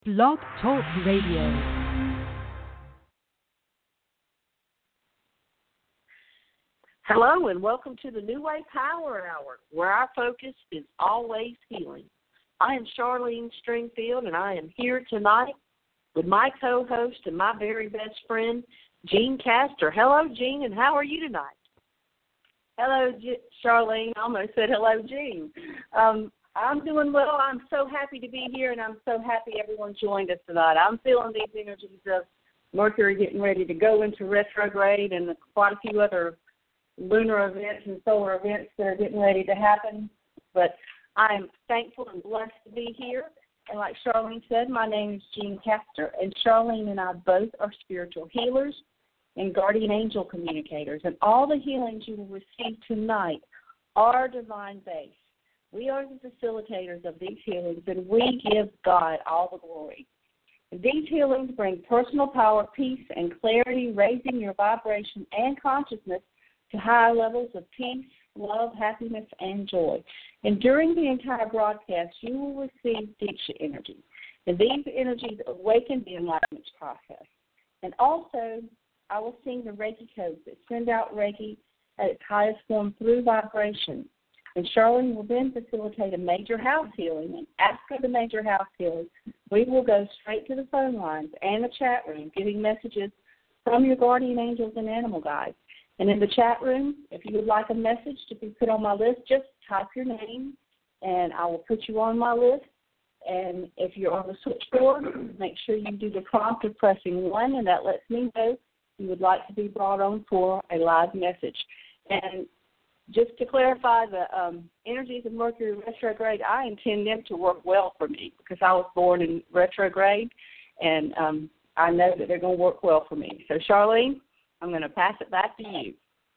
Blog Talk Radio. Hello and welcome to the New Way Power Hour, where our focus is always healing. I am Charlene Stringfield, and I am here tonight with my co-host and my very best friend, Jean Castor. Hello, Jean, and how are you tonight? Hello, Charlene. I almost said hello, Jean. I'm doing well. I'm so happy to be here, and I'm so happy everyone joined us tonight. I'm feeling these energies of Mercury getting ready to go into retrograde and quite a few other lunar events and solar events that are getting ready to happen. But I am thankful and blessed to be here. And like Charlene said, my name is Jean Castor, and Charlene and I both are spiritual healers and guardian angel communicators. And all the healings you will receive tonight are divine-based. We are the facilitators of these healings, and we give God all the glory. And these healings bring personal power, peace, and clarity, raising your vibration and consciousness to higher levels of peace, love, happiness, and joy. And during the entire broadcast, you will receive Diksha energy. And these energies awaken the enlightenment process. And also, I will sing the Reiki codes that send out Reiki at its highest form through vibration. And Charlene will then facilitate a major house healing. And after the major house healing, we will go straight to the phone lines and the chat room, giving messages from your guardian angels and animal guides. And in the chat room, if you would like a message to be put on my list, just type your name, and I will put you on my list. And if you're on the switchboard, make sure you do the prompt of pressing 1, and that lets me know you would like to be brought on for a live message. And just to clarify, the energies of Mercury retrograde, I intend them to work well for me because I was born in retrograde, and I know that they're going to work well for me. So, Charlene, I'm going to pass it back to you.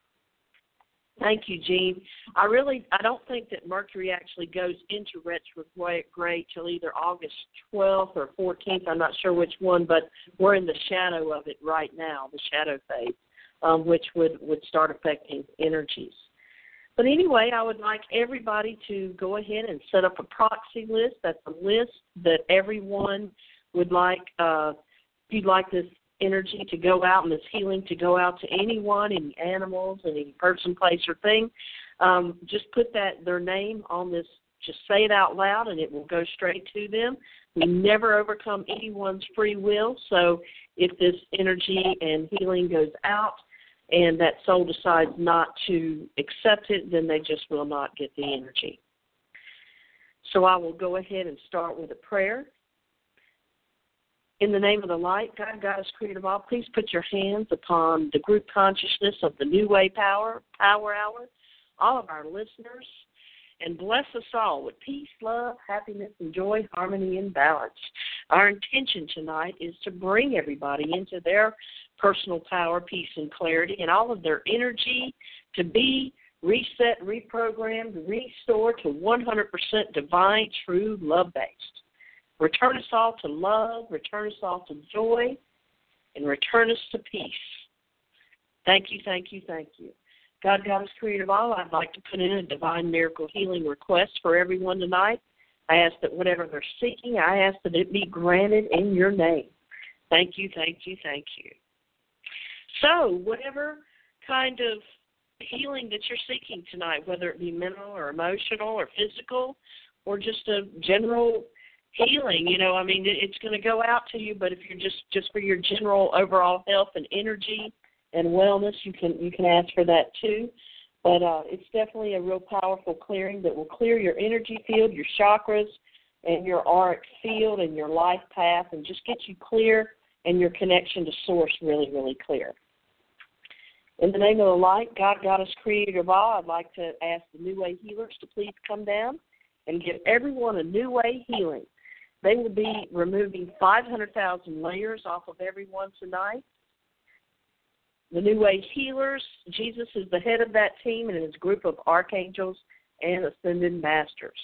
Thank you, Jean. I don't think that Mercury actually goes into retrograde till either August 12th or 14th. I'm not sure which one, but we're in the shadow of it right now, the shadow phase, which would start affecting energies. But anyway, I would like everybody to go ahead and set up a proxy list. That's a list that everyone would like, if you'd like this energy to go out and this healing to go out to anyone, any animals, any person, place, or thing. Just put their name on this. Just say it out loud, and it will go straight to them. We never overcome anyone's free will, so if this energy and healing goes out and that soul decides not to accept it, then they just will not get the energy. So I will go ahead and start with a prayer. In the name of the light, God, Goddess, Creator of all, please put your hands upon the group consciousness of the New Way Power Hour, all of our listeners, and bless us all with peace, love, happiness, and joy, harmony, and balance. Our intention tonight is to bring everybody into their personal power, peace, and clarity, and all of their energy to be reset, reprogrammed, restored to 100% divine, true, love-based. Return us all to love, return us all to joy, and return us to peace. Thank you, thank you, thank you. God, Goddess, Creator of all, I'd like to put in a divine miracle healing request for everyone tonight. I ask that whatever they're seeking, I ask that it be granted in your name. Thank you, thank you, thank you. So, whatever kind of healing that you're seeking tonight, whether it be mental or emotional or physical or just a general healing, it's going to go out to you, but if you're just for your general overall health and energy and wellness, you can ask for that too. But it's definitely a real powerful clearing that will clear your energy field, your chakras, and your auric field and your life path, and just get you clear and your connection to Source really, really clear. In the name of the light, God, Goddess, Creator of all, I'd like to ask the New Way healers to please come down and give everyone a New Way healing. They will be removing 500,000 layers off of everyone tonight. The New Way healers, Jesus is the head of that team and his group of archangels and ascended masters.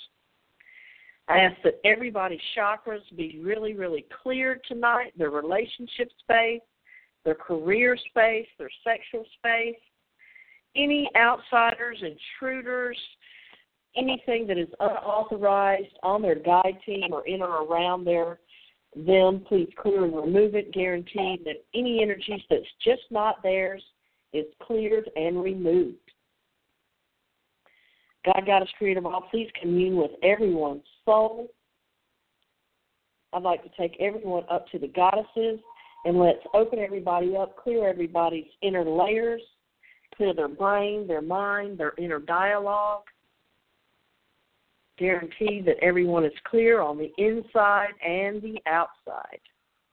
I ask that everybody's chakras be really, really cleared tonight, their relationship space, their career space, their sexual space, any outsiders, intruders, anything that is unauthorized on their guide team or in or around their them. Please clear and remove it. Guarantee that any energies that's just not theirs is cleared and removed. God, Goddess, Creator of all, please commune with everyone's soul. I'd like to take everyone up to the goddesses, and let's open everybody up, clear everybody's inner layers, clear their brain, their mind, their inner dialogue. Guarantee that everyone is clear on the inside and the outside.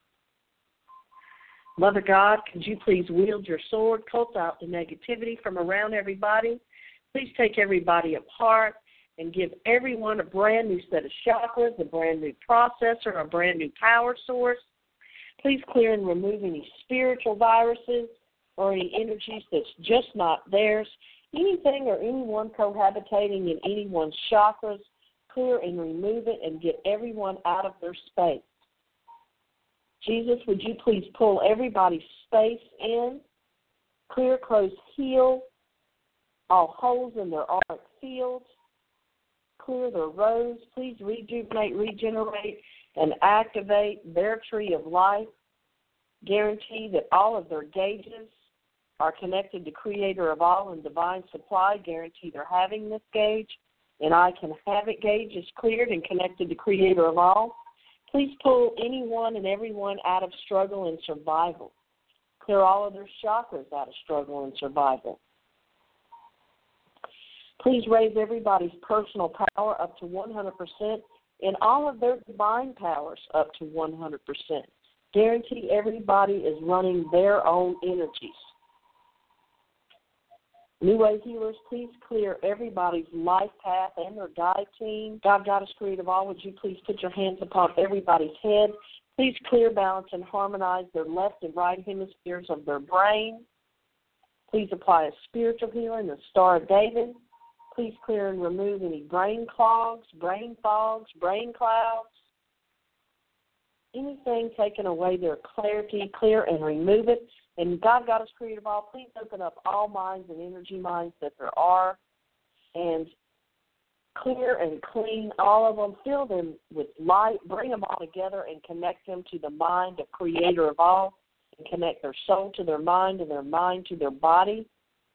Mother God, could you please wield your sword, cult out the negativity from around everybody? Please take everybody apart and give everyone a brand new set of chakras, a brand new processor, a brand new power source. Please clear and remove any spiritual viruses or any energies that's just not theirs. Anything or anyone cohabitating in anyone's chakras, clear and remove it and get everyone out of their space. Jesus, would you please pull everybody's space in, clear, close, heal all holes in their auric fields, clear their roads. Please rejuvenate, regenerate, and activate their tree of life. Guarantee that all of their gauges are connected to Creator of all and divine supply. Guarantee they're having this gauge, and I can have it gauge is cleared and connected to Creator of all. Please pull anyone and everyone out of struggle and survival. Clear all of their chakras out of struggle and survival. Please raise everybody's personal power up to 100% and all of their divine powers up to 100%. Guarantee everybody is running their own energies. New Way Healers, please clear everybody's life path and their guide team. God, Goddess, Creator of all, would you please put your hands upon everybody's head. Please clear, balance, and harmonize their left and right hemispheres of their brain. Please apply a spiritual healing, the Star of David. Please clear and remove any brain clogs, brain fogs, brain clouds. Anything taking away their clarity, clear and remove it. And God, Goddess, Creator of all, please open up all minds and energy minds that there are and clear and clean all of them. Fill them with light. Bring them all together and connect them to the mind of Creator of all and connect their soul to their mind and their mind to their body.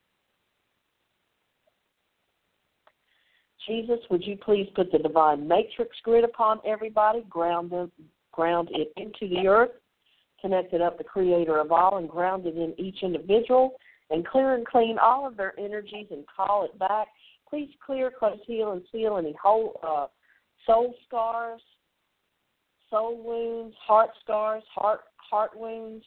Jesus, would you please put the divine matrix grid upon everybody, ground it into the earth, connect it up to Creator of all, and ground it in each individual, and clear and clean all of their energies and call it back. Please clear, close, heal, and seal any whole soul scars, soul wounds, heart scars, heart wounds.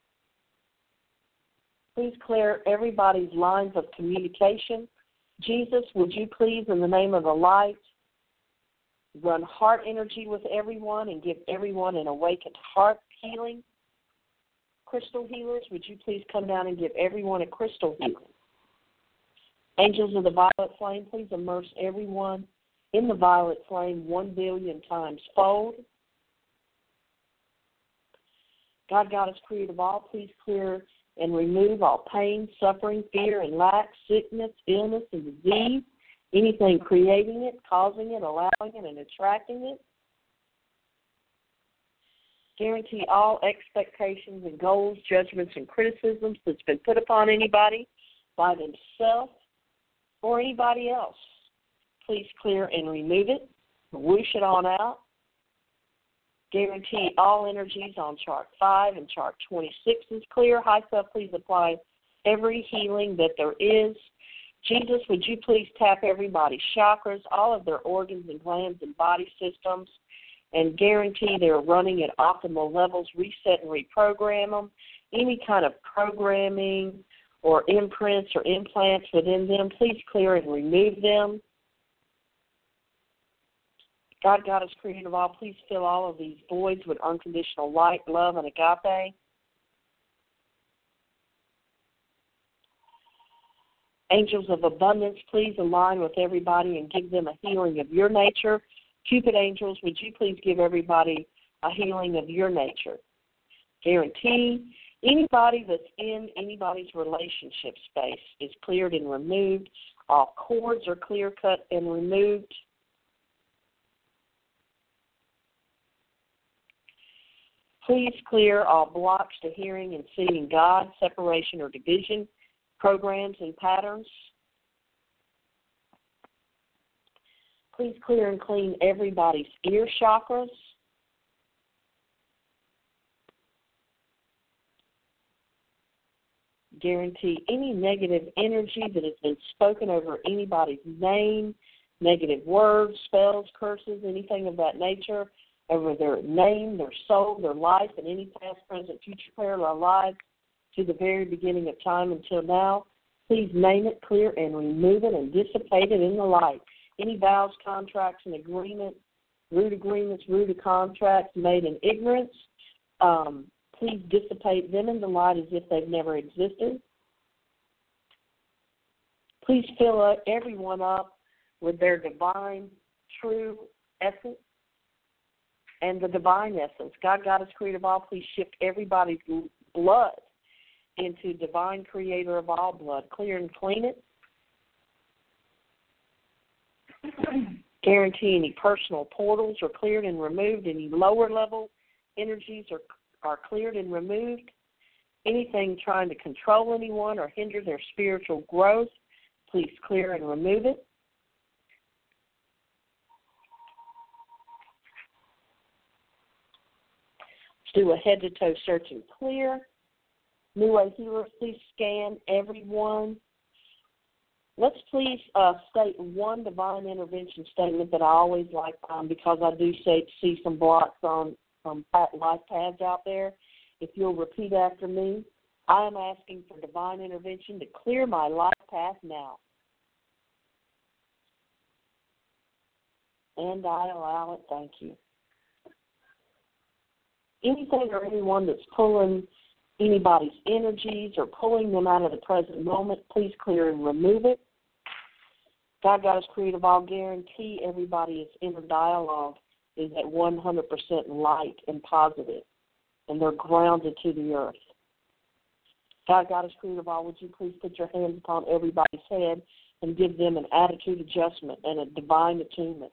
Please clear everybody's lines of communication. Jesus, would you please, in the name of the light, run heart energy with everyone and give everyone an awakened heart healing? Crystal healers, would you please come down and give everyone a crystal healing? Angels of the violet flame, please immerse everyone in the violet flame 1 billion times fold. God, Goddess, Creator of all, please clear and remove all pain, suffering, fear, and lack, sickness, illness, and disease, anything creating it, causing it, allowing it, and attracting it. Guarantee all expectations and goals, judgments, and criticisms that's been put upon anybody by themselves or anybody else. Please clear and remove it. Whoosh it on out. Guarantee all energies on chart 5 and chart 26 is clear. High Self, please apply every healing that there is. Jesus, would you please tap everybody's chakras, all of their organs and glands and body systems, and guarantee they're running at optimal levels, reset and reprogram them. Any kind of programming or imprints or implants within them, please clear and remove them. God, Goddess, Creator of all, please fill all of these voids with unconditional light, love, and agape. Angels of abundance, please align with everybody and give them a healing of your nature. Cupid angels, would you please give everybody a healing of your nature? Guarantee anybody that's in anybody's relationship space is cleared and removed. All cords are clear-cut and removed. Please clear all blocks to hearing and seeing God, separation or division, programs and patterns. Please clear and clean everybody's ear chakras. Guarantee any negative energy that has been spoken over anybody's name, negative words, spells, curses, anything of that nature, over their name, their soul, their life, and any past, present, future parallel lives to the very beginning of time until now. Please name it, clear, and remove it and dissipate it in the light. Any vows, contracts, and agreements, root of contracts made in ignorance, please dissipate them in the light as if they've never existed. Please fill everyone up with their divine, true essence and the divine essence. God, Goddess, Creator of all, please shift everybody's blood into divine creator of all blood. Clear and clean it. Guarantee any personal portals are cleared and removed. Any lower level energies are cleared and removed. Anything trying to control anyone or hinder their spiritual growth, please clear and remove it. Do a head-to-toe search and clear. New Way Healers, please scan everyone. Let's please state one divine intervention statement that I always like because I do see some blocks on life paths out there. If you'll repeat after me, I am asking for divine intervention to clear my life path now. And I allow it. Thank you. Anything or anyone that's pulling anybody's energies or pulling them out of the present moment, please clear and remove it. God, Goddess, Creator of all, guarantee everybody's inner dialogue is at 100% light and positive, and they're grounded to the earth. God, Goddess, Creator of all, would you please put your hands upon everybody's head and give them an attitude adjustment and a divine attunement.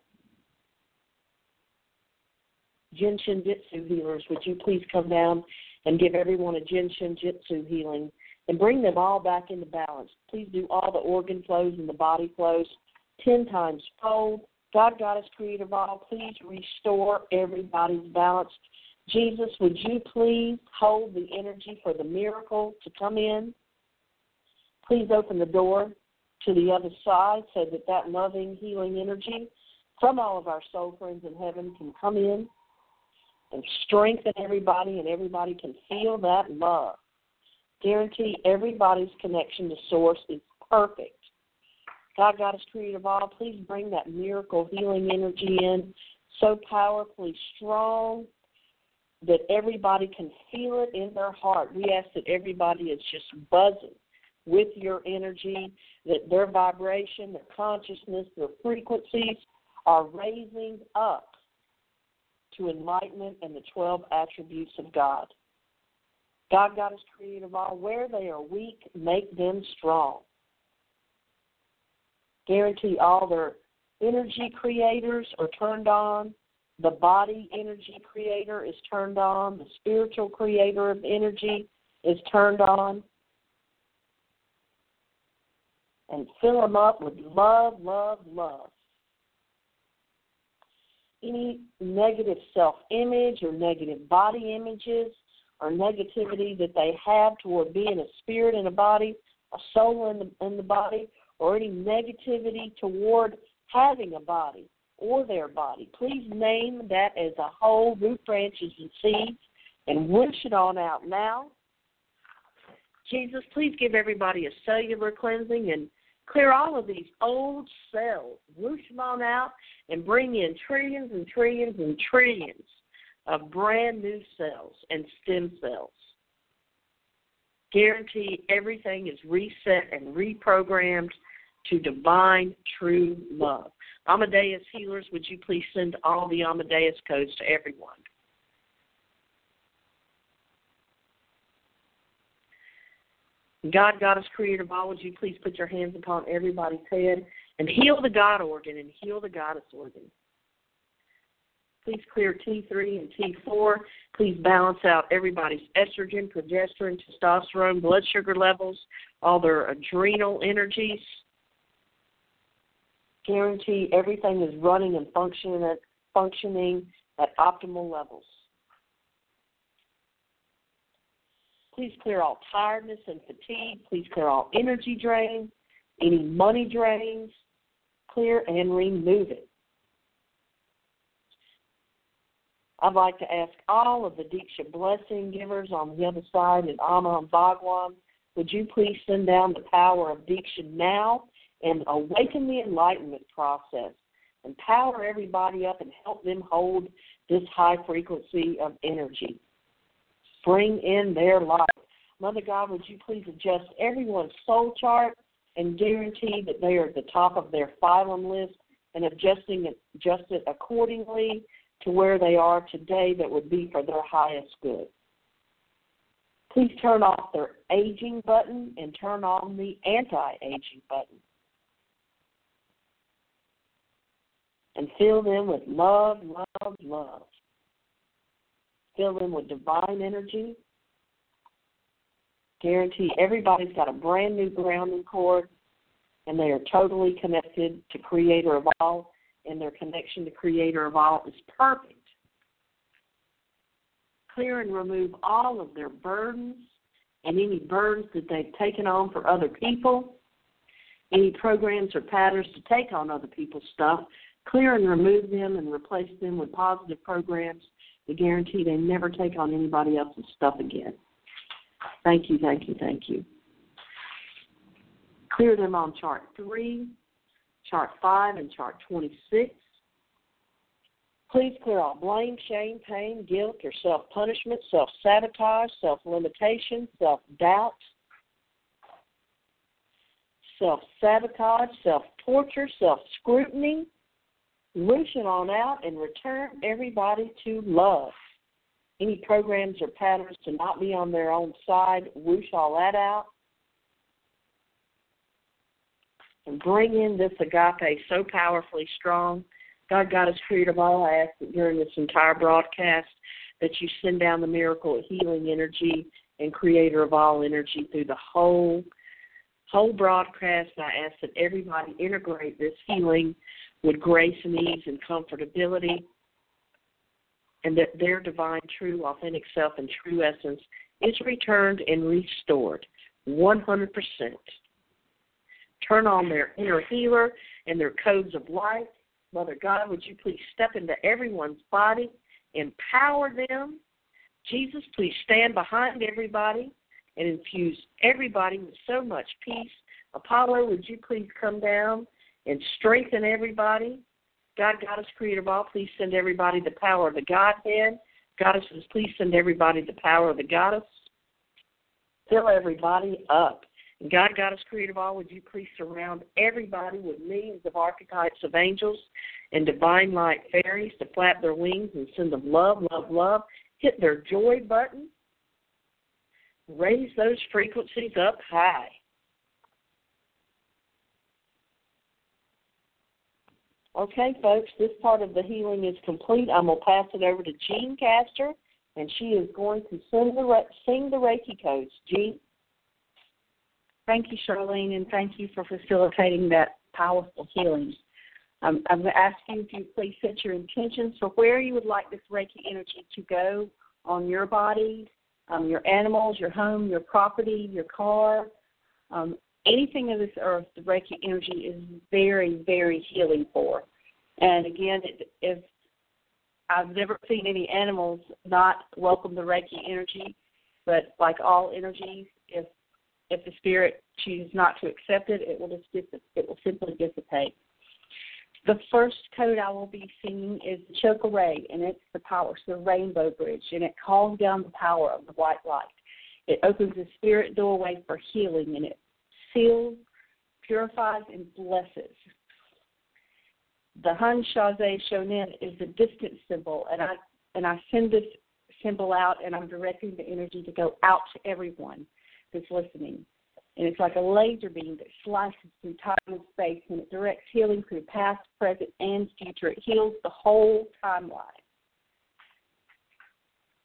Jin Shin Jitsu healers, would you please come down and give everyone a Jin Shin Jitsu healing and bring them all back into balance. Please do all the organ flows and the body flows 10 times fold. God, Goddess, Creator of all, please restore everybody's balance. Jesus, would you please hold the energy for the miracle to come in? Please open the door to the other side so that loving, healing energy from all of our soul friends in heaven can come in and strengthen everybody, and everybody can feel that love. Guarantee everybody's connection to Source is perfect. God, Goddess, Creator of all, please bring that miracle healing energy in so powerfully strong that everybody can feel it in their heart. We ask that everybody is just buzzing with your energy, that their vibration, their consciousness, their frequencies are raising up to enlightenment and the 12 attributes of God. God, Goddess, Creator of all, where they are weak, make them strong. Guarantee all their energy creators are turned on. The body energy creator is turned on. The spiritual creator of energy is turned on. And fill them up with love, love, love. Any negative self-image or negative body images or negativity that they have toward being a spirit in a body, a soul in the body, or any negativity toward having a body or their body, please name that as a whole, root, branches, and seeds, and whoosh it on out now. Jesus, please give everybody a cellular cleansing and clear all of these old cells, whoosh them on out, and bring in trillions and trillions and trillions of brand new cells and stem cells. Guarantee everything is reset and reprogrammed to divine, true love. Amadeus healers, would you please send all the Amadeus codes to everyone? God, Goddess, Creator of all, would you please put your hands upon everybody's head and heal the God organ and heal the Goddess organ. Please clear T3 and T4. Please balance out everybody's estrogen, progesterone, testosterone, blood sugar levels, all their adrenal energies. Guarantee everything is running and functioning at optimal levels. Please clear all tiredness and fatigue. Please clear all energy drain, any money drains. Clear and remove it. I'd like to ask all of the Diksha blessing givers on the other side and Amma and Bhagwan, would you please send down the power of Diksha now and awaken the enlightenment process and power everybody up and help them hold this high frequency of energy. Bring in their light. Mother God, would you please adjust everyone's soul chart and guarantee that they are at the top of their phylum list and adjust it accordingly to where they are today that would be for their highest good. Please turn off their aging button and turn on the anti-aging button. And fill them with love, love, love. Fill them with divine energy. Guarantee everybody's got a brand new grounding cord and they are totally connected to Creator of all, and their connection to Creator of all is perfect. Clear and remove all of their burdens and any burdens that they've taken on for other people, any programs or patterns to take on other people's stuff. Clear and remove them and replace them with positive programs to guarantee they never take on anybody else's stuff again. Thank you, thank you, thank you. Clear them on chart 3, chart 5, and chart 26. Please clear all blame, shame, pain, guilt, or self-punishment, self-sabotage, self-limitation, self-doubt, self-sabotage, self-torture, self-scrutiny. Whoosh it on out and return everybody to love. Any programs or patterns to not be on their own side, whoosh all that out. And bring in this agape so powerfully strong. God, Goddess, Creator of all, I ask that during this entire broadcast that you send down the miracle of healing energy and Creator of all energy through the whole broadcast. I ask that everybody integrate this healing with grace and ease and comfortability, and that their divine, true, authentic self and true essence is returned and restored 100%. Turn on their inner healer and their codes of light. Mother God, would you please step into everyone's body, empower them. Jesus, please stand behind everybody and infuse everybody with so much peace. Apollo, would you please come down and strengthen everybody? God, Goddess, Creator of all, please send everybody the power of the Godhead. Goddesses, please send everybody the power of the Goddess. Fill everybody up. And God, Goddess, Creator of all, would you please surround everybody with millions of archetypes of angels and divine light fairies to flap their wings and send them love, love, love. Hit their joy button. Raise those frequencies up high. Okay, folks, this part of the healing is complete. I'm going to pass it over to Jean Castor, and she is going to sing the Reiki codes. Jean? Thank you, Charlene, and thank you for facilitating that powerful healing. I'm going to ask you if you please set your intentions for where you would like this Reiki energy to go on your body, your animals, your home, your property, your car. Anything of this earth, the Reiki energy is very, very healing for. And again, if I've never seen any animals not welcome the Reiki energy, but like all energies, if the spirit chooses not to accept it, it will simply dissipate. The first code I will be singing is the Chokeray, and it's the power, it's the rainbow bridge, and it calms down the power of the white light. It opens the spirit doorway for healing, and it seals, purifies, and blesses. The Hun Shaze Shonin is the distance symbol, and I send this symbol out, and I'm directing the energy to go out to everyone that's listening. And it's like a laser beam that slices through time and space, and it directs healing through past, present, and future. It heals the whole timeline.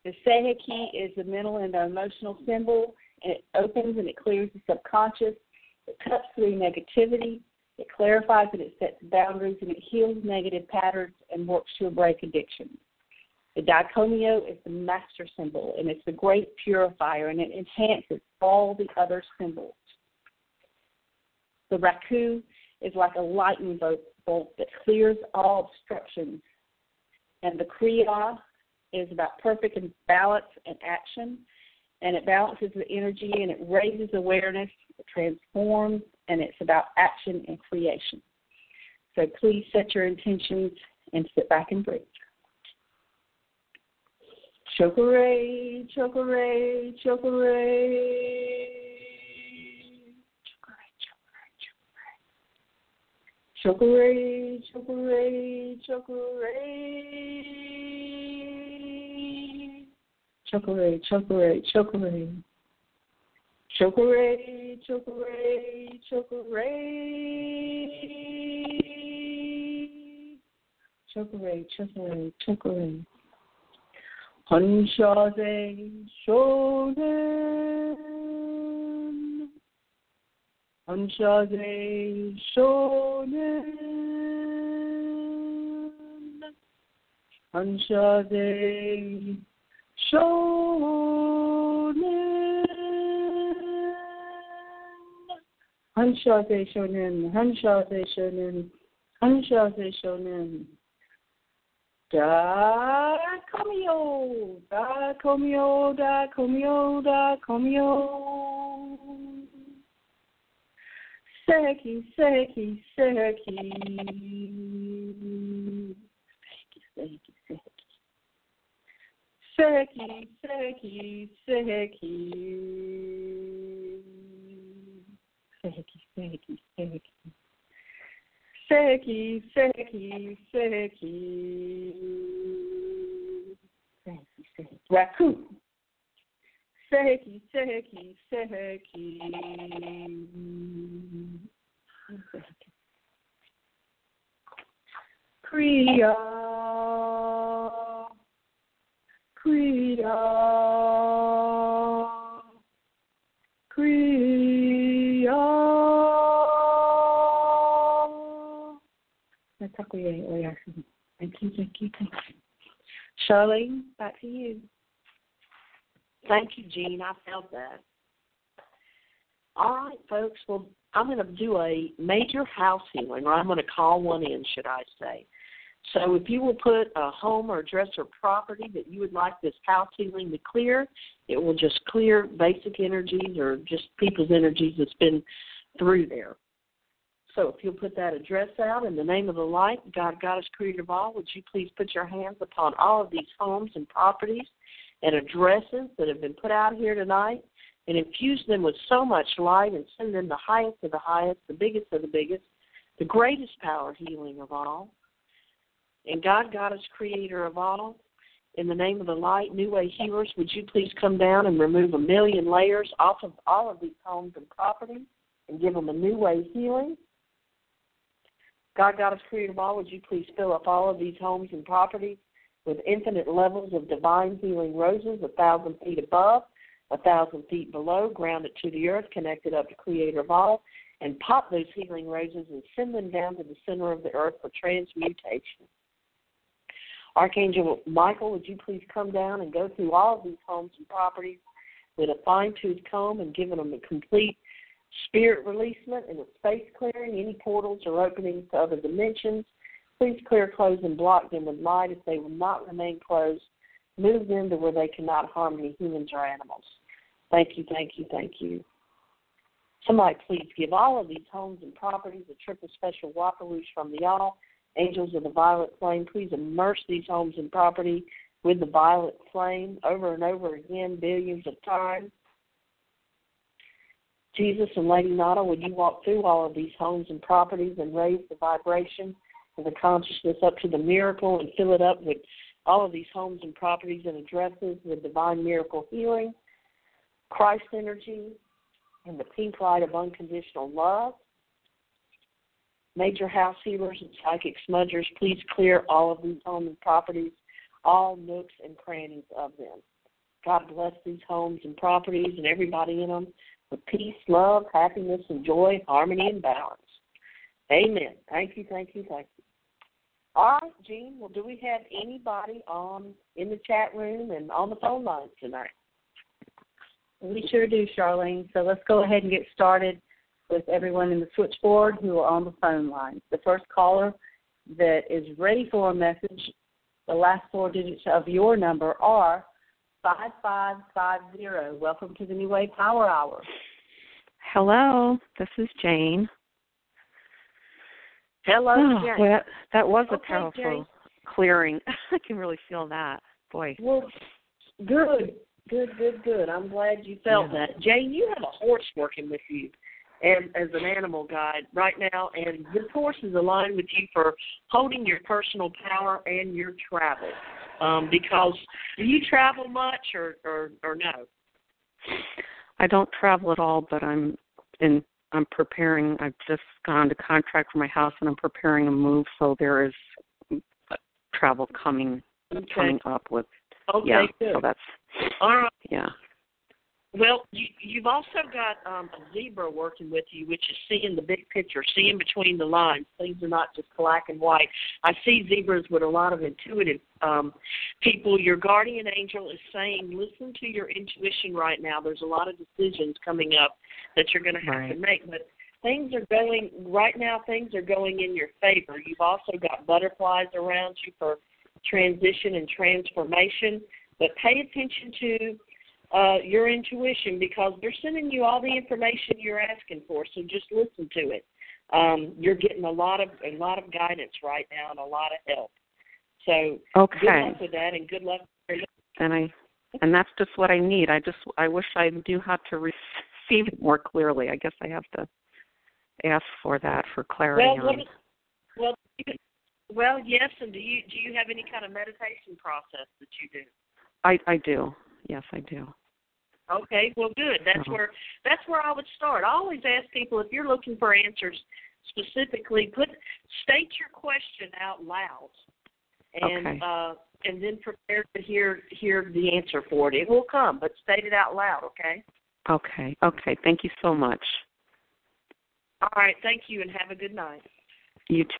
The Sehe key is the mental and the emotional symbol, and it opens and it clears the subconscious. It cuts through negativity. It clarifies and it sets boundaries, and it heals negative patterns and works to break addiction. The Dicomio is the master symbol, and it's the great purifier, and it enhances all the other symbols. The Raku is like a lightning bolt that clears all obstructions. And the Kriya is about perfect balance and action, and it balances the energy, and it raises awareness, it transforms, and it's about action and creation. So please set your intentions and sit back and breathe. Chokore, chokore, chokore. Chokore, chokore, chokore. Chokore, chokore, chokore. Chokore, chokore, chokore. Chokore, chokore, chokore. Hanshaze shonen. Hanshaze shonen. Hanshaze shonen. Hanshaze shonen. Hanshaze shonen. Hanshaze shonen. Dicomio, Dicomio, Dicomio, Dicomio. Seki, Seki, Seki. Seki, Seki, Seki. Seki, Seki, Seki. Seki, Seki, Seki. Seki, Seki. Seki, Seki. Raku. Seki, Seki, Seki. Seki. Kriya. Kriya. Kriya. Thank you, thank you, thank you. Charlene, back to you. Thank you, Jean. I felt that. All right, folks. Well, I'm going to do a major house healing, or I'm going to call one in, should I say. So if you will put a home or address or property that you would like this house healing to clear, it will just clear basic energies or just people's energies that's been through there. So if you'll put that address out in the name of the light, God, Goddess, Creator of all, would you please put your hands upon all of these homes and properties and addresses that have been put out here tonight and infuse them with so much light and send them the highest of the highest, the biggest of the biggest, the greatest power healing of all. And God, Goddess, Creator of all, in the name of the light, New Way healers, would you please come down and remove 1,000,000 layers off of all of these homes and properties and give them a New Way healing? God, Goddess, Creator of all, would you please fill up all of these homes and properties with infinite levels of divine healing roses, 1,000 feet above, 1,000 feet below, grounded to the earth, connected up to Creator of all, and pop those healing roses and send them down to the center of the earth for transmutation. Archangel Michael, would you please come down and go through all of these homes and properties with a fine-tooth comb and giving them a complete spirit releasement and a space clearing, any portals or openings to other dimensions. Please clear, close, and block them with light. If they will not remain closed, move them to where they cannot harm any humans or animals. Thank you, thank you, thank you. Somebody please give all of these homes and properties a triple special waparouche from the all. Angels of the violet flame, please immerse these homes and property with the violet flame over and over again, billions of times. Jesus and Lady Nada, would you walk through all of these homes and properties and raise the vibration of the consciousness up to the miracle and fill it up with all of these homes and properties and addresses with divine miracle healing, Christ energy, and the pink light of unconditional love. Major house healers and psychic smudgers, please clear all of these homes and properties, all nooks and crannies of them. God bless these homes and properties and everybody in them with peace, love, happiness, and joy, harmony, and balance. Amen. Thank you, thank you, thank you. All right, Jean, well, do we have anybody in the chat room and on the phone lines tonight? We sure do, Charlene. So let's go ahead and get started with everyone in the switchboard who are on the phone line. The first caller that is ready for a message, the last 4 digits of your number are 5550. Welcome to the New Wave Power Hour. Hello, this is Jane. Hello, Jane. Well, that was a Okay, powerful Jane. clearing. I can really feel that. Boy. Well, good. I'm glad you felt that. Jane, you have a horse working with you and as an animal guide right now, and this horse is aligned with you for holding your personal power and your travel. Because do you travel much or no? I don't travel at all, but I'm preparing. I've just gone to contract for my house, and I'm preparing a move, so there is travel coming up with. Okay, yeah, good. So that's all right. Yeah. Well, you've also got a zebra working with you, which is seeing the big picture, seeing between the lines. Things are not just black and white. I see zebras with a lot of intuitive people. Your guardian angel is saying, listen to your intuition right now. There's a lot of decisions coming up that you're going to have to make. But things are going in your favor. You've also got butterflies around you for transition and transformation. But pay attention to your intuition, because they're sending you all the information you're asking for, so just listen to it. You're getting a lot of guidance right now and a lot of help. So good luck with that, and good luck. And that's just what I need. I wish I knew how to receive it more clearly. I guess I have to ask for that for clarity. Well, yes. And do you have any kind of meditation process that you do? I do. Yes, I do. Okay, well, good. That's where I would start. I always ask people, if you're looking for answers specifically, state your question out loud, and then prepare to hear the answer for it. It will come, but state it out loud. Okay. Okay. Thank you so much. All right. Thank you, and have a good night. You too.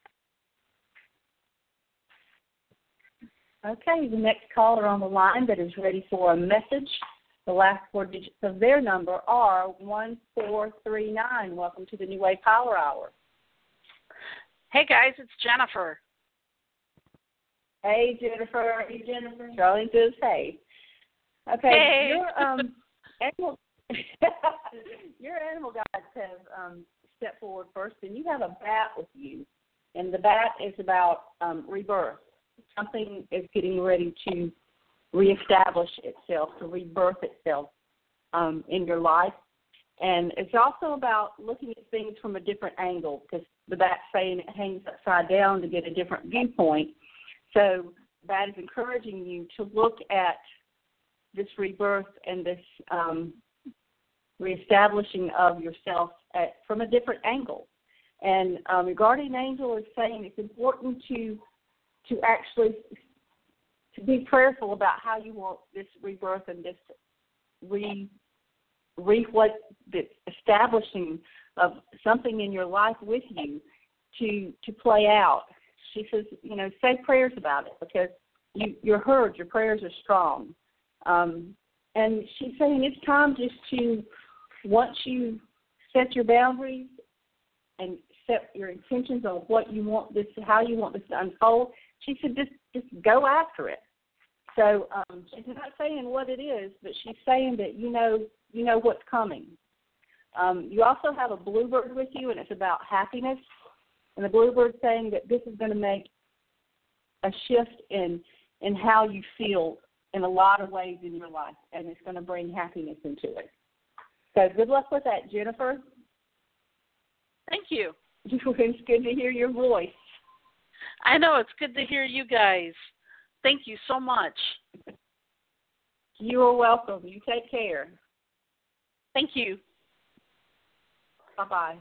Okay, the next caller on the line that is ready for a message, the last 4 digits of their number are 1439. Welcome to the New Wave Power Hour. Hey, guys, it's Jennifer. Hey, Jennifer. Charlene says hey. Okay, hey. Your animal guides have stepped forward first, and you have a bat with you, and the bat is about rebirth. Something is getting ready to reestablish itself, to rebirth itself in your life. And it's also about looking at things from a different angle, because the bat's saying it hangs upside down to get a different viewpoint. So that is encouraging you to look at this rebirth and this reestablishing of yourself from a different angle. And your guardian angel is saying it's important to actually to be prayerful about how you want this rebirth and this the establishing of something in your life with you to play out. She says, say prayers about it, because you're heard. Your prayers are strong. And she's saying it's time just to, once you set your boundaries and set your intentions on what you want this, how you want this to unfold, she said just go after it. So she's not saying what it is, but she's saying that you know what's coming. You also have a bluebird with you, and it's about happiness. And the bluebird's saying that this is going to make a shift in how you feel in a lot of ways in your life, and it's going to bring happiness into it. So good luck with that, Jennifer. Thank you. It's good to hear your voice. I know, it's good to hear you guys. Thank you so much. You are welcome. You take care. Thank you. Bye-bye.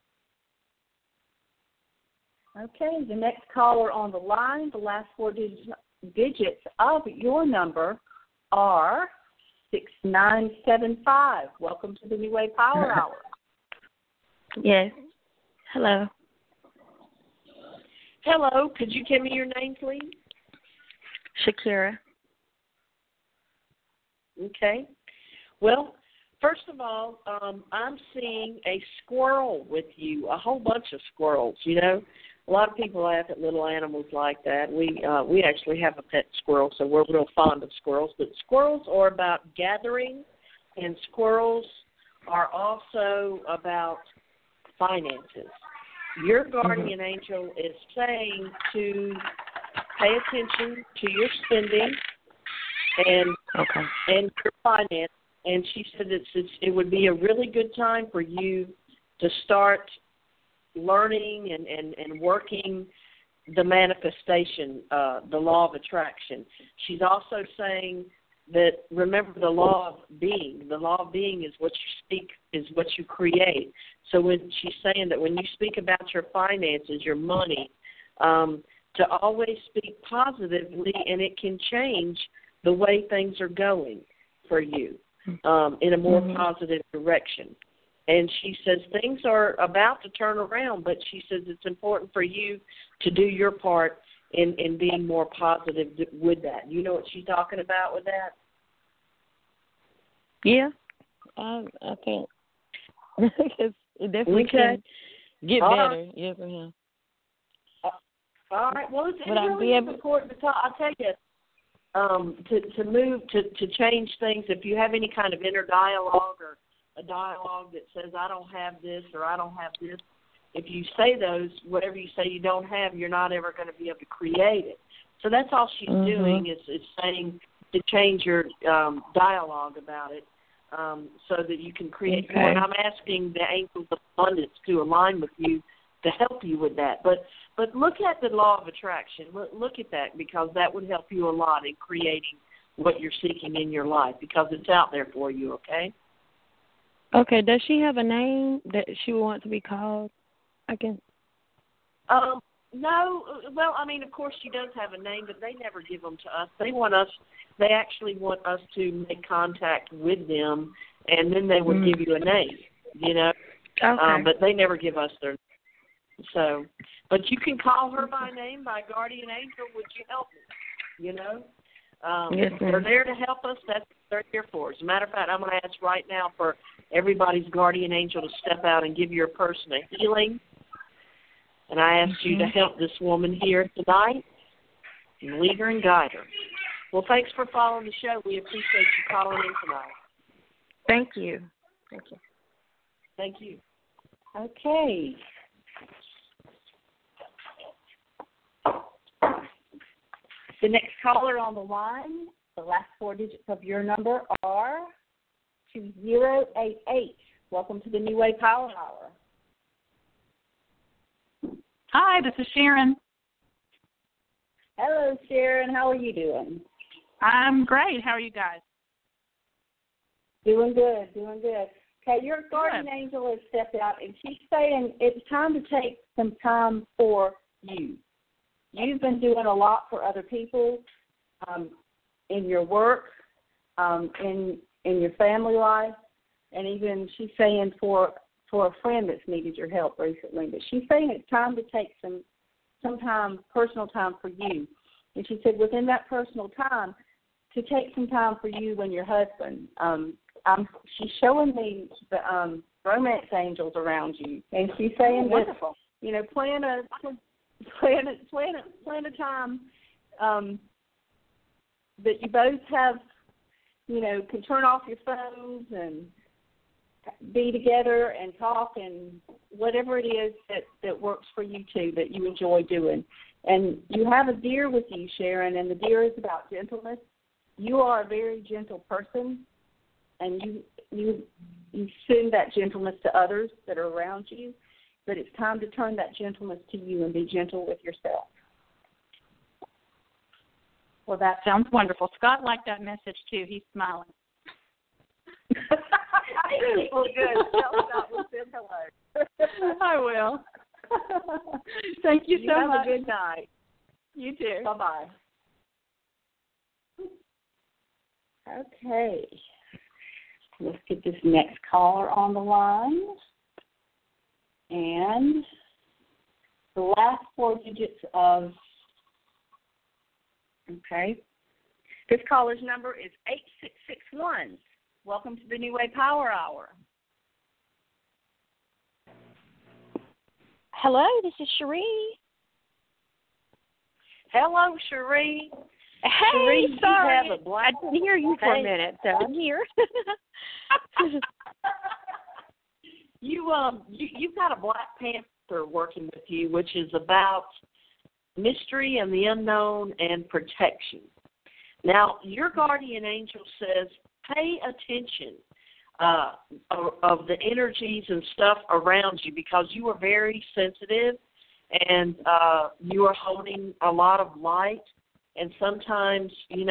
Okay, the next caller on the line, the last 4 digits of your number are 6975. Welcome to the New Way Power Hour. Yes. Hello. Hello. Could you give me your name, please? Shakira. Okay. Well, first of all, I'm seeing a squirrel with you, a whole bunch of squirrels, you know. A lot of people laugh at little animals like that. We actually have a pet squirrel, so we're real fond of squirrels. But squirrels are about gathering, and squirrels are also about finances. Your guardian angel is saying to pay attention to your spending and your finance. And she said it would be a really good time for you to start learning and working the manifestation, the law of attraction. She's also saying that remember the law of being. The law of being is what you speak, is what you create. So when she's saying that when you speak about your finances, your money, to always speak positively, and it can change the way things are going for you in a more positive direction. And she says things are about to turn around, but she says it's important for you to do your part in being more positive with that. You know what she's talking about with that? Yeah, I think it definitely can get better. Yes, ma'am. All right. Well, it's really important to talk. I'll tell you, to move to change things. If you have any kind of inner dialogue or a dialogue that says I don't have this or I don't have this, if you say those, whatever you say you don't have, you're not ever going to be able to create it. So that's all she's doing is saying to change your dialogue about it so that you can create more. And I'm asking the angels of abundance to align with you to help you with that. But look at the law of attraction. Look at that, because that would help you a lot in creating what you're seeking in your life, because it's out there for you, okay? Okay, does she have a name that she would want to be called? I guess. No. Well, I mean, of course she does have a name, but they never give them to us. They actually want us to make contact with them, and then they would give you a name, you know. Okay. But they never give us their name. So, but you can call her by name, by guardian angel. Would you help me? You know. Yes, ma'am. They're there to help us. That's what they're here for. As a matter of fact, I'm going to ask right now for everybody's guardian angel to step out and give your person a healing. And I ask you to help this woman here tonight and lead her and guide her. Well, thanks for following the show. We appreciate you calling in tonight. Thank you. Thank you. Thank you. Okay. The next caller on the line, the last four digits of your number are 2088. Welcome to the New Way Power Hour. Hi, this is Sharon. Hello, Sharon. How are you doing? I'm great. How are you guys? Doing good. Okay, your guardian angel has stepped out, and she's saying it's time to take some time for you. You've been doing a lot for other people in your work, in your family life, and even she's saying for a friend that's needed your help recently. But she's saying it's time to take some time, personal time for you. And she said within that personal time, to take some time for you and your husband. She's showing me the romance angels around you, and she's saying wonderful. You know, plan a time that you both have, you know, can turn off your phones and be together and talk and whatever it is that works for you two, that you enjoy doing. And you have a deer with you, Sharon, and the deer is about gentleness. You are a very gentle person, and you send that gentleness to others that are around you, but it's time to turn that gentleness to you and be gentle with yourself. Well, that sounds wonderful. Scott liked that message, too. He's smiling. Well, good. Tell Scott we said hello. I will. Thank you so much. Have a good night. You too. Bye-bye. Okay. Let's get this next caller on the line. And the last 4 digits of, okay, this caller's number is 8661. Welcome to the New Way Power Hour. Hello, this is Cherie. Hello, Cherie. Hey, Cherie, sorry. you have a black... I didn't hear you for a minute, so I'm here. You've got a Black Panther working with you, which is about mystery and the unknown and protection. Now, your guardian angel says, pay attention of the energies and stuff around you, because you are very sensitive and you are holding a lot of light. And sometimes,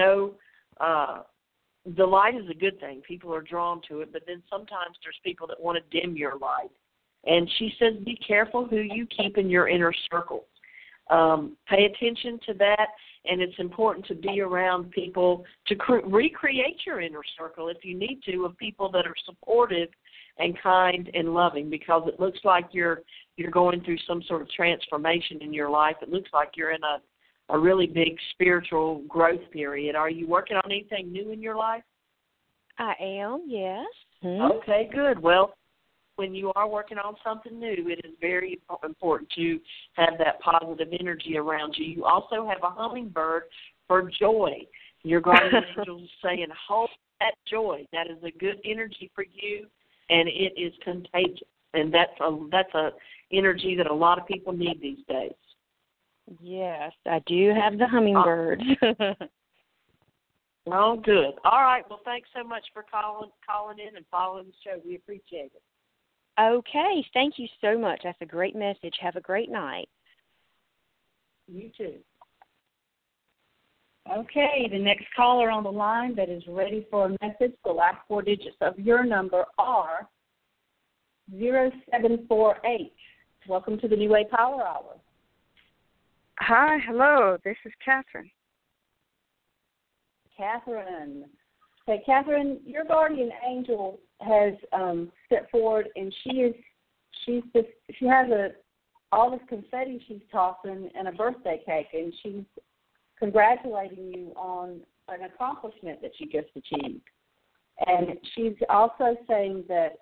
the light is a good thing. People are drawn to it, but then sometimes there's people that want to dim your light. And she says, be careful who you keep in your inner circle. Pay attention to that, and it's important to be around people to recreate your inner circle, if you need to, of people that are supportive and kind and loving, because it looks like you're going through some sort of transformation in your life. It looks like you're in a really big spiritual growth period. Are you working on anything new in your life? I am, yes. Okay, good. Well, when you are working on something new, it is very important to have that positive energy around you. You also have a hummingbird for joy. Your guardian angel is saying, hold that joy. That is a good energy for you, and it is contagious. And that's a energy that a lot of people need these days. Yes, I do have the hummingbird. Oh, good. All right. Well, thanks so much for calling in and following the show. We appreciate it. Okay. Thank you so much. That's a great message. Have a great night. You too. Okay, the next caller on the line that is ready for a message, the last 4 digits of your number are 0748. Welcome to the New Way Power Hour. Hi, hello. This is Catherine. Catherine. Okay, Catherine, your guardian angel has stepped forward, and she has all this confetti she's tossing and a birthday cake, and she's congratulating you on an accomplishment that you just achieved. And she's also saying that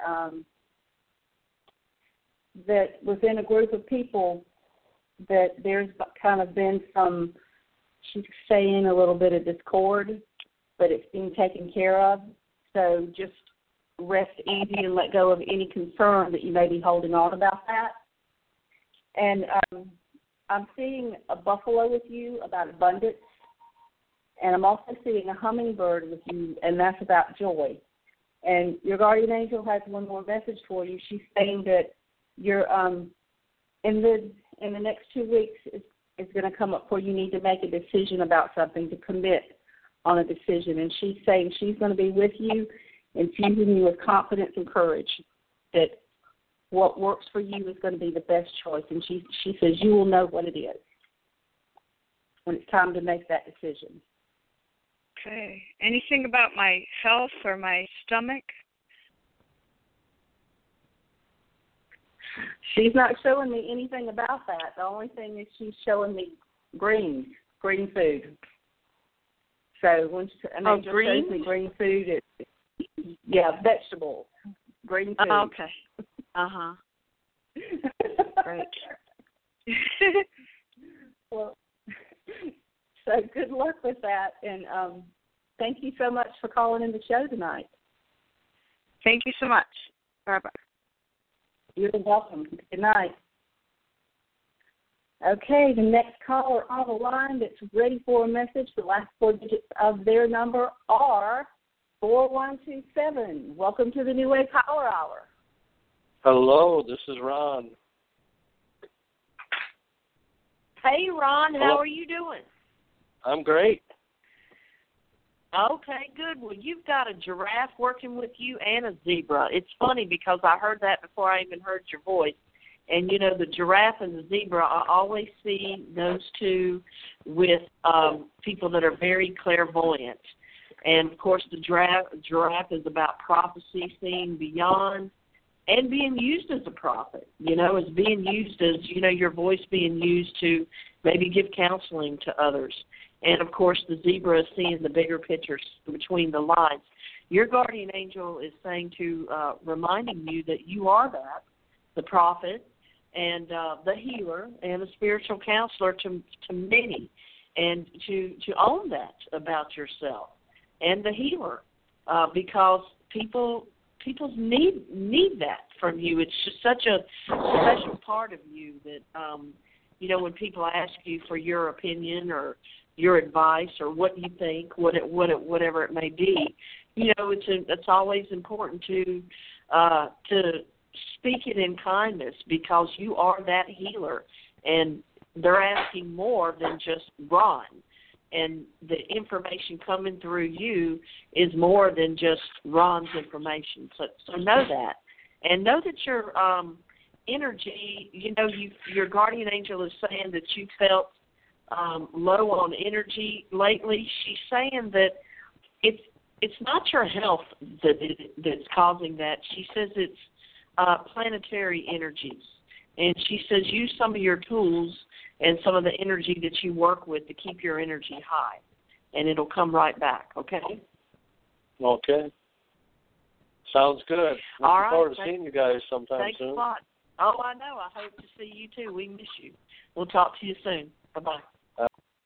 that within a group of people that there's kind of been some, she's saying, a little bit of discord, but it's being taken care of. So just rest easy and let go of any concern that you may be holding on about that. And I'm seeing a buffalo with you about abundance, and I'm also seeing a hummingbird with you, and that's about joy. And your guardian angel has one more message for you. She's saying that you're in the next 2 weeks is going to come up where you need to make a decision about something, to commit on a decision. And she's saying she's going to be with you, infusing you with confidence and courage, that what works for you is going to be the best choice. And she says you will know what it is when it's time to make that decision. Okay. Anything about my health or my stomach? She's not showing me anything about that. The only thing is she's showing me green food. So when an angel shows me green food, it's vegetables, green food. Oh, okay. Uh-huh. Great. Well, so good luck with that, and thank you so much for calling in the show tonight. Thank you so much. Bye-bye. You're welcome. Good night. Okay, the next caller on the line that's ready for a message, the last 4 digits of their number are 4127. Welcome to the New Way Power Hour. Hello, this is Ron. Hey, Ron, Hello. How are you doing? I'm great. Okay, good. Well, you've got a giraffe working with you and a zebra. It's funny because I heard that before I even heard your voice. And, the giraffe and the zebra, I always see those two with people that are very clairvoyant. And, of course, the giraffe is about prophecy, seeing beyond, and being used as a prophet, as being used as, your voice being used to maybe give counseling to others. And, of course, the zebra is seeing the bigger picture between the lines. Your guardian angel is saying reminding you that you are that, the prophet, and the healer, and a spiritual counselor to many, and to own that about yourself, and the healer, because people need that from you. It's just such a special part of you that, when people ask you for your opinion or your advice or what you think, whatever it may be, it's always important to speak it in kindness, because you are that healer, and they're asking more than just Ron. And the information coming through you is more than just Ron's information. So know that. And know that your energy, your guardian angel is saying that you felt low on energy lately. She's saying that it's not your health that's causing that. She says it's planetary energies. And she says use some of your tools and some of the energy that you work with to keep your energy high, and it'll come right back, okay? Okay. Sounds good. Looking forward to seeing you guys sometime soon. Thanks a lot. Oh, I know. I hope to see you, too. We miss you. We'll talk to you soon. Bye-bye.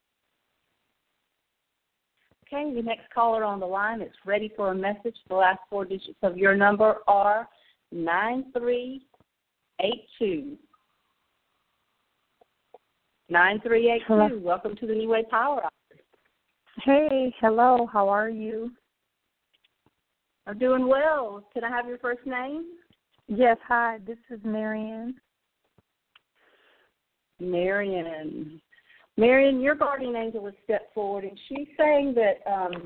Okay, the next caller on the line is ready for a message. The last 4 digits of your number are 9382. 9382. Hello. Welcome to the New Way Power Hour. Hey, hello. How are you? I'm doing well. Can I have your first name? Yes, hi. This is Marion. Marion, your guardian angel has stepped forward, and she's saying that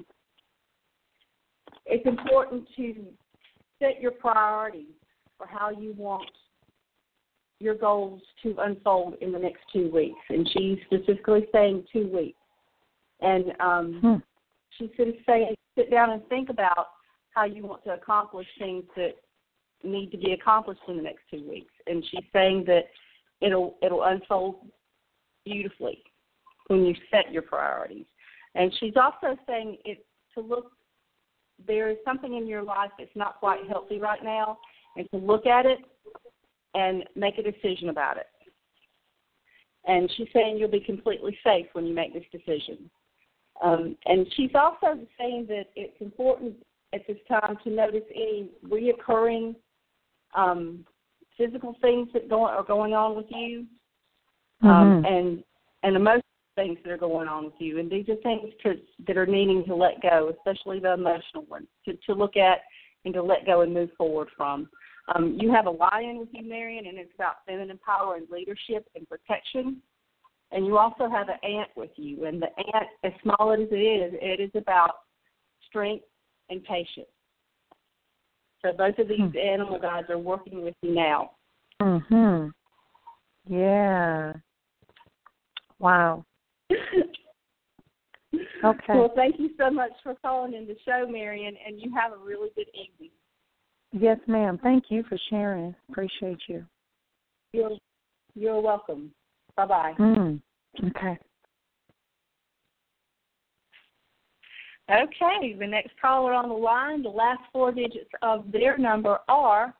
it's important to set your priorities for how you want your goals to unfold in the next 2 weeks. And she's specifically saying 2 weeks. And she's saying sit down and think about how you want to accomplish things that need to be accomplished in the next 2 weeks. And she's saying that it'll unfold beautifully when you set your priorities. And she's also saying there is something in your life that's not quite healthy right now, and to look at it and make a decision about it. And she's saying you'll be completely safe when you make this decision. And she's also saying that it's important at this time to notice any reoccurring physical things that are going on with you, and emotional things that are going on with you. And these are things that are needing to let go, especially the emotional ones, to look at and to let go and move forward from. You have a lion with you, Marion, and it's about feminine power and leadership and protection. And you also have an ant with you. And the ant, as small as it is about strength and patience. So both of these animal guides are working with you now. Yeah. Wow. Okay. Well, thank you so much for calling in the show, Marion, and you have a really good evening. Yes, ma'am. Thank you for sharing. Appreciate you. You're welcome. Bye-bye. Okay. Okay, the next caller on the line, the last 4 digits of their number are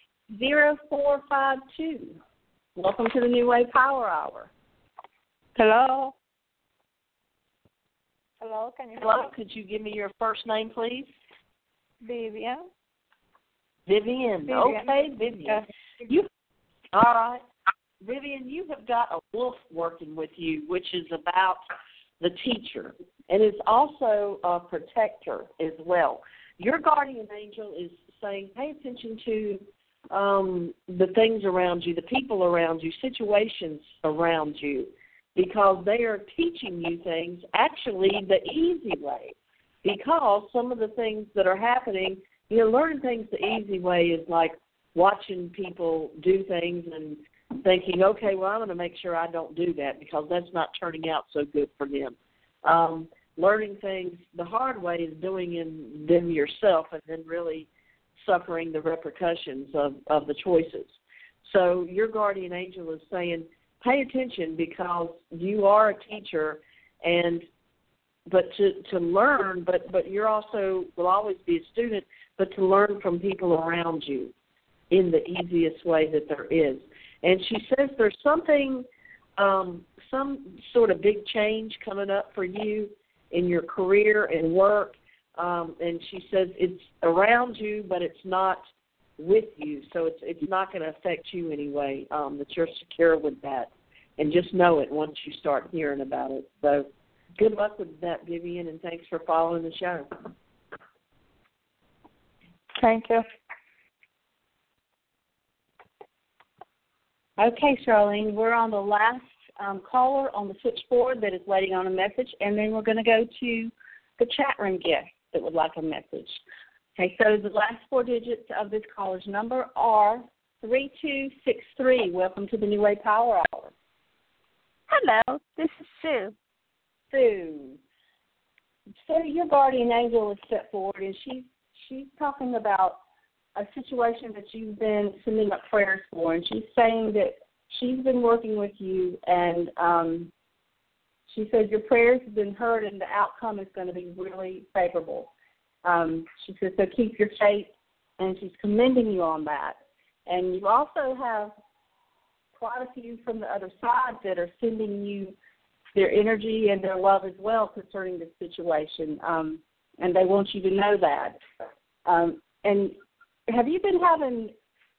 0452. Welcome to the New Way Power Hour. Hello? Hello, can you hear me? Hello, could you give me your first name, please? Vivian. Vivian. Okay, Vivian. All right. Vivian, you have got a wolf working with you, which is about the teacher, and is also a protector as well. Your guardian angel is saying pay attention to the things around you, the people around you, situations around you, because they are teaching you things actually the easy way. Because some of the things that are happening, learning things the easy way is like watching people do things and thinking, okay, well, I'm going to make sure I don't do that because that's not turning out so good for them. learning things the hard way is doing them yourself and then really suffering the repercussions of the choices. So your guardian angel is saying, pay attention because you are a teacher, but to learn, but you're also will always be a student, but to learn from people around you in the easiest way that there is. And she says there's something, some sort of big change coming up for you in your career and work. And she says it's around you, but it's not with you, so it's not going to affect you anyway, that you're secure with that. And just know it once you start hearing about it. So good luck with that, Vivian, and thanks for following the show. Thank you. Okay, Charlene, we're on the last caller on the switchboard that is waiting on a message, and then we're going to go to the chat room guest that would like a message. Okay, so the last 4 digits of this caller's number are 3263. Welcome to the New Way Power Hour. Hello, this is Sue. Sue. So your guardian angel is set forward, and she's talking about a situation that you've been sending up prayers for, and she's saying that she's been working with you, and she says your prayers have been heard, and the outcome is going to be really favorable. She says, so keep your faith, and she's commending you on that. And you also have quite a few from the other side that are sending you their energy and their love as well concerning this situation, and they want you to know that. And have you been having,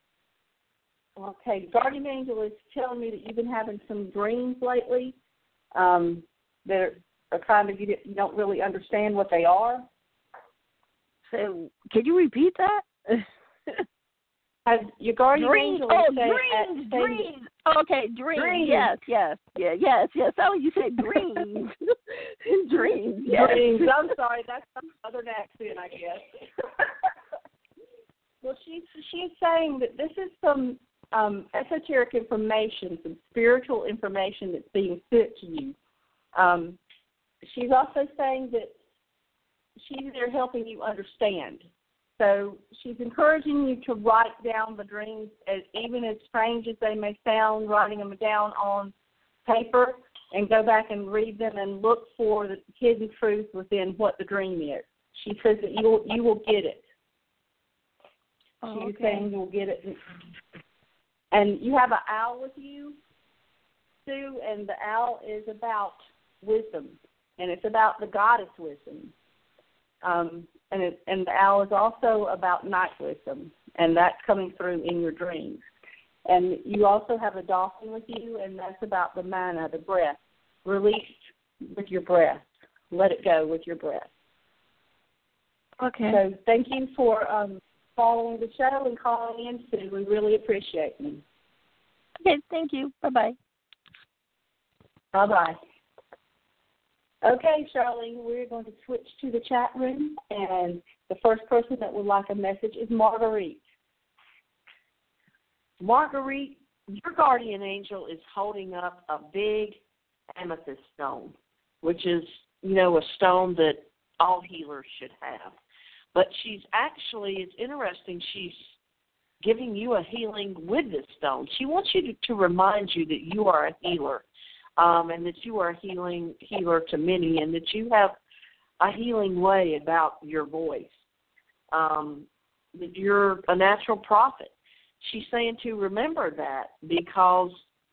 guardian angel is telling me that you've been having some dreams lately that are kind of, you don't really understand what they are? So, could you repeat that? Has your guardian dreams. angel Dreams. Okay, dreams. Yes. Oh, you said dreams. Dreams. Yes. Dreams. I'm sorry, that's some southern accent, I guess. Well, she's saying that this is some esoteric information, some spiritual information that's being sent to you. She's also saying that she's there helping you understand. So she's encouraging you to write down the dreams, even as strange as they may sound, writing them down on paper and go back and read them and look for the hidden truth within what the dream is. She says that you will get it. She's saying you'll get it. And you have an owl with you, Sue, and the owl is about wisdom, and it's about the goddess wisdom. And the owl is also about night wisdom, and that's coming through in your dreams. And you also have a dolphin with you, and that's about the mana, the breath. Release with your breath. Let it go with your breath. Okay. So thank you for following the show and calling in, Sue. We really appreciate you. Okay, thank you. Bye-bye. Bye-bye. Okay, Charlene, we're going to switch to the chat room, and the first person that would like a message is Marguerite. Marguerite, your guardian angel is holding up a big amethyst stone, which is, a stone that all healers should have. But she's actually, it's interesting, she's giving you a healing with this stone. She wants you to remind you that you are a healer. And that you are a healer to many, and that you have a healing way about your voice, that you're a natural prophet. She's saying to remember that because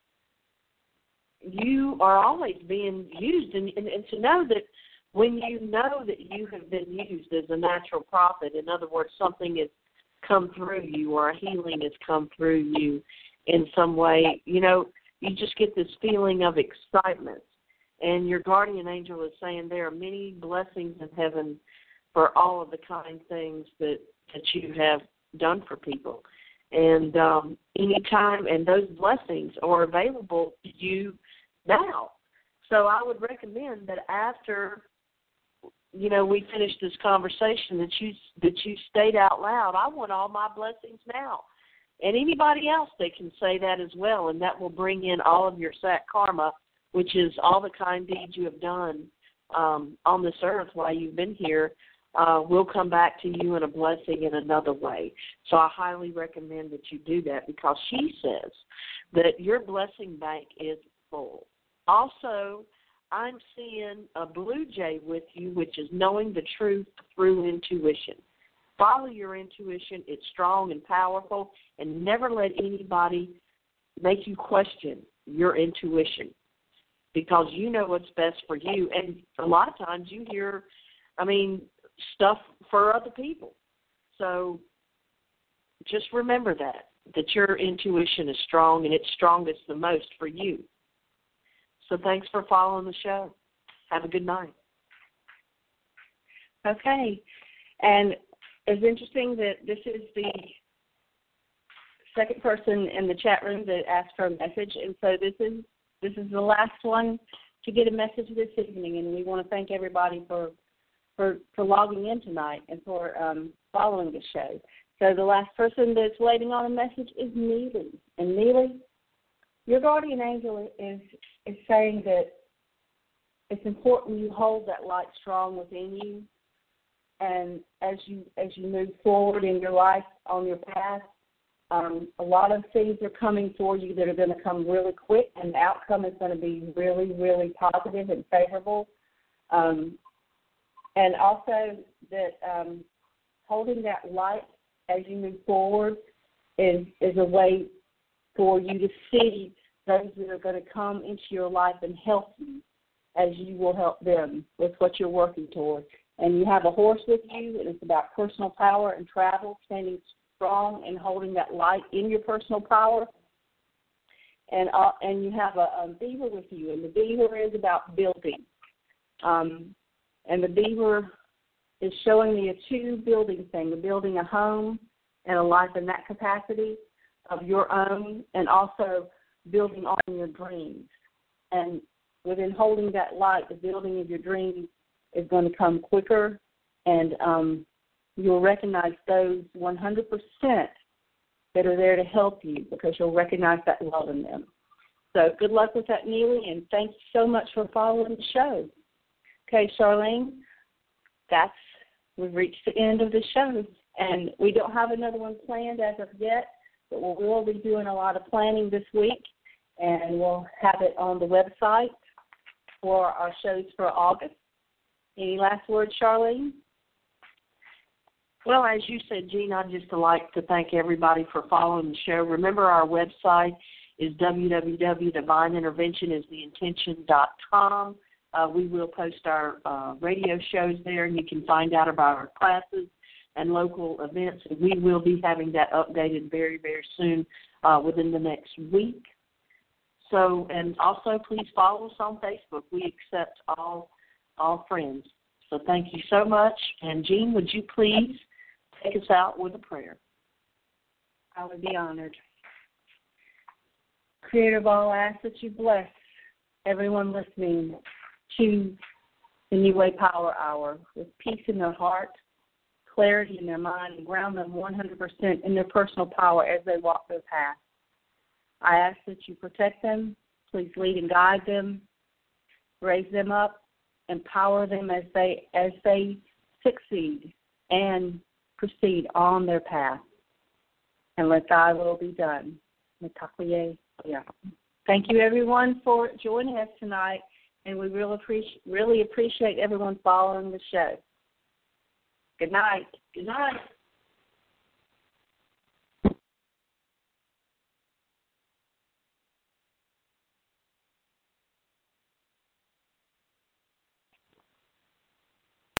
you are always being used, and to know that when you know that you have been used as a natural prophet, in other words, something has come through you or a healing has come through you in some way, you just get this feeling of excitement. And your guardian angel is saying there are many blessings in heaven for all of the kind things that you have done for people. And anytime, and those blessings are available to you now. So I would recommend that after, we finish this conversation, that you state out loud, I want all my blessings now. And anybody else, they can say that as well, and that will bring in all of your SAC karma, which is all the kind deeds you have done on this earth while you've been here will come back to you in a blessing in another way. So I highly recommend that you do that, because she says that your blessing bank is full. Also, I'm seeing a blue jay with you, which is knowing the truth through intuition. Follow your intuition. It's strong and powerful, and never let anybody make you question your intuition, because you know what's best for you. And a lot of times you hear, stuff for other people. So just remember that your intuition is strong, and it's strongest the most for you. So thanks for following the show. Have a good night. Okay. And it's interesting that this is the second person in the chat room that asked for a message, and so this is the last one to get a message this evening, and we want to thank everybody for logging in tonight and for following the show. So the last person that's waiting on a message is Neely. And Neely, your guardian angel is saying that it's important you hold that light strong within you, and as you move forward in your life on your path, a lot of things are coming for you that are going to come really quick, and the outcome is going to be really, really positive and favorable. And also that holding that light as you move forward is a way for you to see those that are going to come into your life and help you as you will help them with what you're working towards. And you have a horse with you, and it's about personal power and travel, standing strong and holding that light in your personal power. And you have a beaver with you, and the beaver is about building. And the beaver is showing me a two-building thing, building a home and a life in that capacity of your own, and also building on your dreams. And within holding that light, the building of your dreams is going to come quicker, and you'll recognize those 100% that are there to help you, because you'll recognize that love in them. So good luck with that, Neely, and thanks so much for following the show. Okay, Charlene, we've reached the end of the show, and we don't have another one planned as of yet, but we will be doing a lot of planning this week, and we'll have it on the website for our shows for August. Any last words, Charlene? Well, as you said, Jean, I'd just like to thank everybody for following the show. Remember, our website is www.divineinterventionistheintention.com. We will post our radio shows there, and you can find out about our classes and local events. And we will be having that updated very, very soon, within the next week. So, and also please follow us on Facebook. We accept all friends. So thank you so much. And Jean, would you please take us out with a prayer? I would be honored. Creator of all, I ask that you bless everyone listening to the New Way Power Hour with peace in their heart, clarity in their mind, and ground them 100% in their personal power as they walk their path. I ask that you protect them, please lead and guide them, raise them up, empower them as they succeed and proceed on their path. And let thy will be done. Thank you, everyone, for joining us tonight, and we really appreciate everyone following the show. Good night. Good night.